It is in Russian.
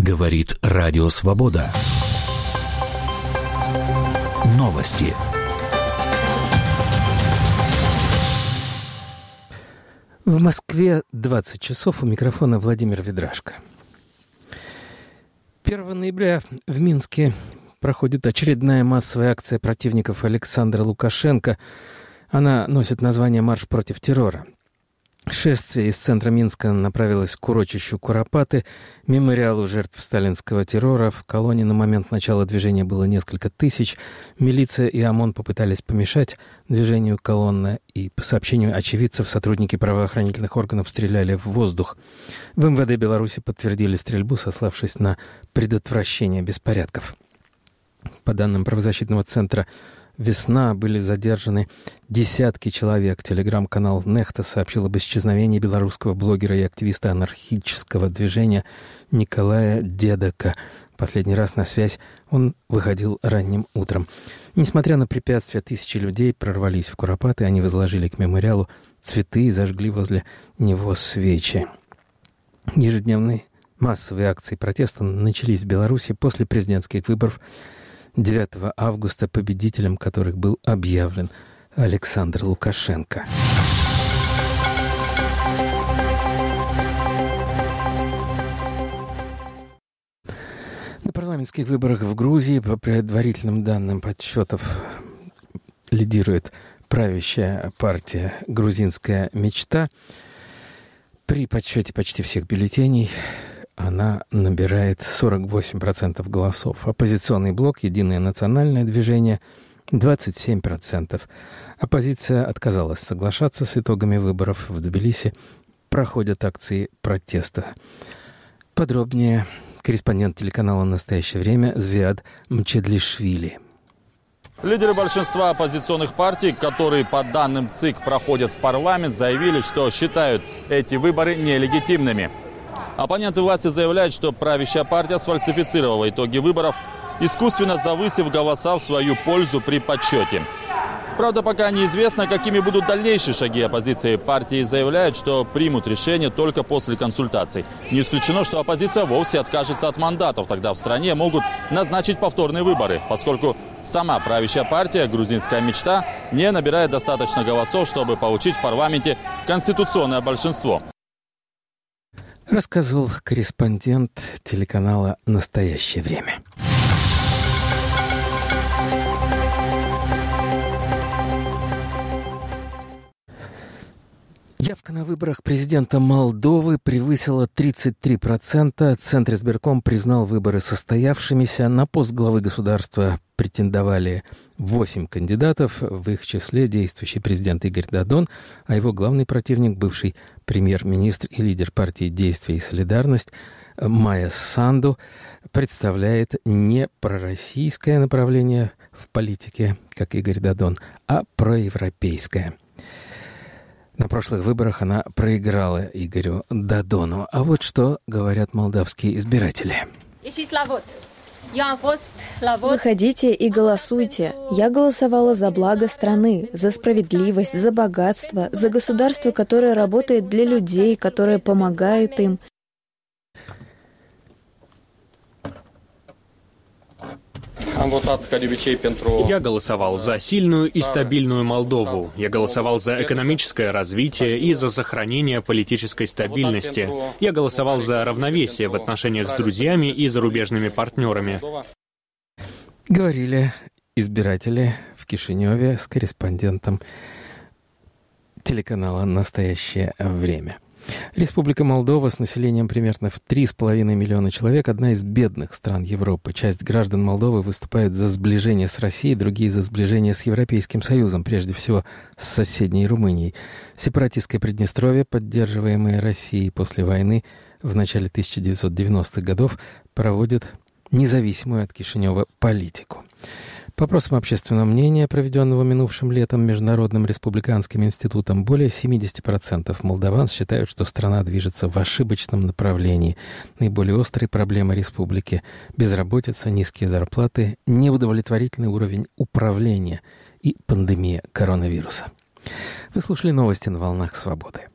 Говорит Радио Свобода. Новости. В Москве 20 часов. У микрофона Владимир Ведрашко. 1 ноября в Минске проходит очередная массовая акция противников Александра Лукашенко. Она носит название «Марш против террора». Шествие из центра Минска направилось к урочищу Куропаты, мемориалу жертв сталинского террора. В колонне на момент начала движения было несколько тысяч. Милиция и ОМОН попытались помешать движению колонны, и, по сообщению очевидцев, сотрудники правоохранительных органов стреляли в воздух. В МВД Беларуси подтвердили стрельбу, сославшись на предотвращение беспорядков. По данным правозащитного центра «Весна» были задержаны десятки человек. Телеграм-канал «Нехта» сообщил об исчезновении белорусского блогера и активиста анархического движения Николая Дедока. Последний раз на связь он выходил ранним утром. Несмотря на препятствия, тысячи людей прорвались в Куропаты. Они возложили к мемориалу цветы и зажгли возле него свечи. Ежедневные массовые акции протеста начались в Беларуси после президентских выборов 9 августа, победителем которых был объявлен Александр Лукашенко. На парламентских выборах в Грузии, по предварительным данным подсчетов, лидирует правящая партия «Грузинская мечта». При подсчете почти всех бюллетеней она набирает 48% голосов. Оппозиционный блок «Единое национальное движение» 27%. Оппозиция отказалась соглашаться с итогами выборов. В Тбилиси проходят акции протеста. Подробнее корреспондент телеканала «Настоящее время» Звиад Мчедлишвили. Лидеры большинства оппозиционных партий, которые по данным ЦИК проходят в парламент, заявили, что считают эти выборы нелегитимными. Оппоненты власти заявляют, что правящая партия сфальсифицировала итоги выборов, искусственно завысив голоса в свою пользу при подсчете. Правда, пока неизвестно, какими будут дальнейшие шаги оппозиции. Партии заявляют, что примут решение только после консультаций. Не исключено, что оппозиция вовсе откажется от мандатов. Тогда в стране могут назначить повторные выборы, поскольку сама правящая партия «Грузинская мечта» не набирает достаточно голосов, чтобы получить в парламенте конституционное большинство. Рассказывал корреспондент телеканала «Настоящее время». Явка на выборах президента Молдовы превысила 33%. Центризбирком признал выборы состоявшимися. На пост главы государства претендовали 8 кандидатов, в их числе действующий президент Игорь Додон, а его главный противник, бывший премьер-министр и лидер партии «Действие и солидарность» Майя Санду, представляет не пророссийское направление в политике, как Игорь Додон, а проевропейское. На прошлых выборах она проиграла Игорю Додону. А вот что говорят молдавские избиратели. Выходите и голосуйте. Я голосовала за благо страны, за справедливость, за богатство, за государство, которое работает для людей, которое помогает им. Я голосовал за сильную и стабильную Молдову. Я голосовал за экономическое развитие и за сохранение политической стабильности. Я голосовал за равновесие в отношениях с друзьями и зарубежными партнерами. Говорили избиратели в Кишиневе с корреспондентом телеканала «Настоящее время». Республика Молдова с населением примерно в 3,5 миллиона человек – одна из бедных стран Европы. Часть граждан Молдовы выступает за сближение с Россией, другие – за сближение с Европейским Союзом, прежде всего с соседней Румынией. Сепаратистское Приднестровье, поддерживаемое Россией после войны в начале 1990-х годов, проводит независимую от Кишинева политику. По опросам общественного мнения, проведенного минувшим летом Международным республиканским институтом, более 70% молдаван считают, что страна движется в ошибочном направлении. Наиболее острые проблемы республики – безработица, низкие зарплаты, неудовлетворительный уровень управления и пандемия коронавируса. Вы слушали новости на «Волнах Свободы».